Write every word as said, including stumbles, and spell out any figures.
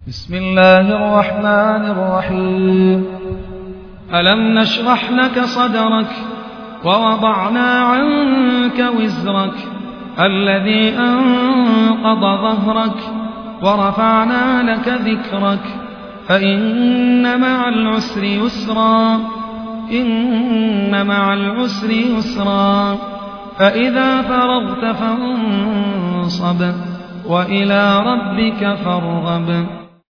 بسم الله الرحمن الرحيم. ألم نشرح لك صدرك ووضعنا عنك وزرك الذي أنقض ظهرك ورفعنا لك ذكرك فإن مع العسر يسرا إن مع العسر يسرا فإذا فرغت فانصب وإلى ربك فارغب.